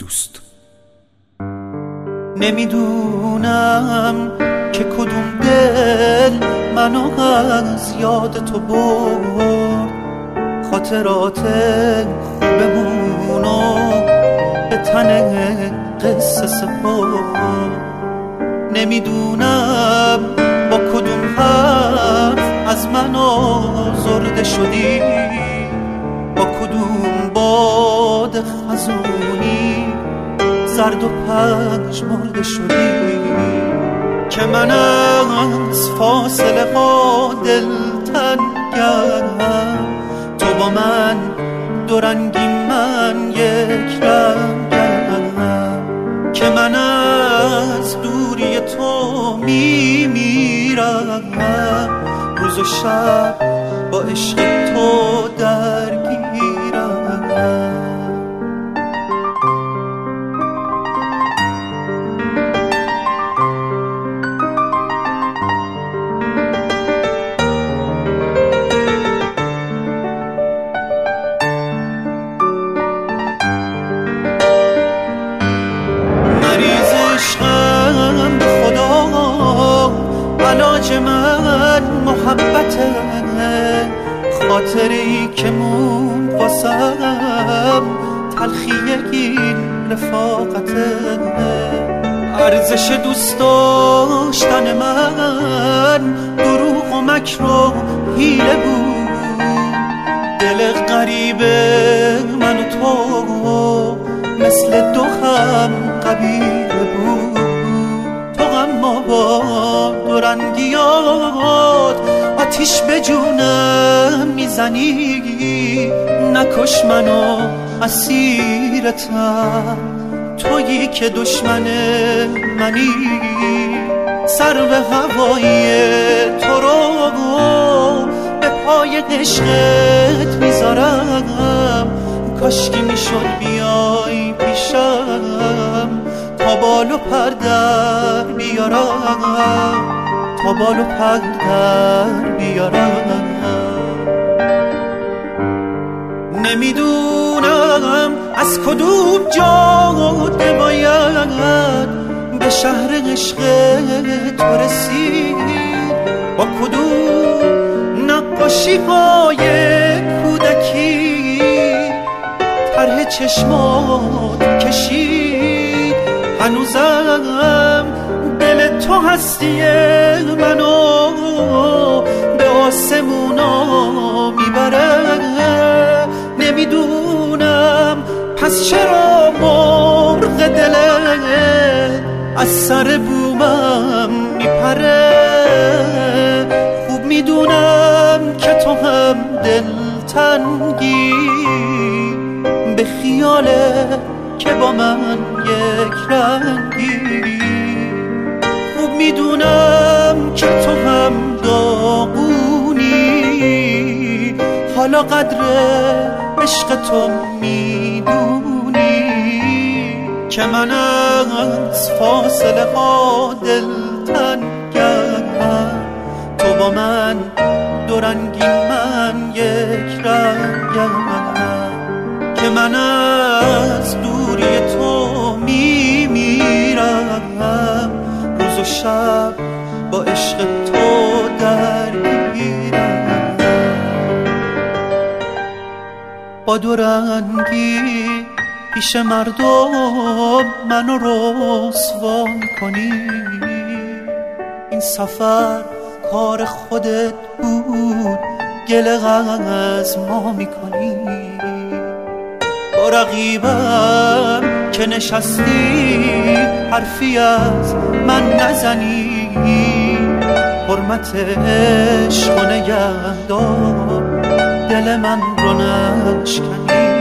دوست. نمیدونم که کدوم دل منو از یاد تو برد، خاطرات خوبمونو به تن قصه سپرد. نمیدونم با کدوم حرف از من آزرده شدی، با کدوم باد خزونی زرد و پژمرده شدی، که من از فاصله ها دلتنگم. تو با من دو رنگی من یک رنگم، که من از دوری تو میمیرم. روز و شب با عشق تو درگیرم. علاج من محبته، خاطری که مون واسم تلخی این رفاقته. ارزش دوست داشتن من دروغ و مکر و حیله بود. دل غریب من و تو مثل دو هم قبیله بود. تو اما با دو رنگیات آتیش به جونم میزنی. نکش منو اسیرتم، تویی که دشمن منی. سر به هوای تو رو به پای عشقت میذارم. کاشکی میشد بیای پیشم تا بال و پر در بیارم، تا بال و پر در بیارم. نمیدونم از کدوم جاده باید به شهر عشق تو رسید، با کدوم نقاشی های کودکی طرح چشمات کشید. هنوزم دل تو هستی منو به آسمونا میبره. نمیدونم پس چرا مرغ دلت از سر بومم میپره. خوب میدونم که تو هم دلتنگی به خیاله که با من یک رنگی. خوب میدونم که تو هم داغونی، حالا قدر عشق تو میدونی. که من از فاصله ها دلتنگم، تو با من دو رنگی من یک رنگم. که من از دوری تو میمیرم. روز و شب با عشق تو درگیرم. با دو رنگی پیش مردم منو رسوا کنی. این سفر کار خودت بود، گله از ما میکنی. با رقیبم که نشستی حرفی از من نزنی. حرمت عشق و نگهدار دل من رو نشکنی.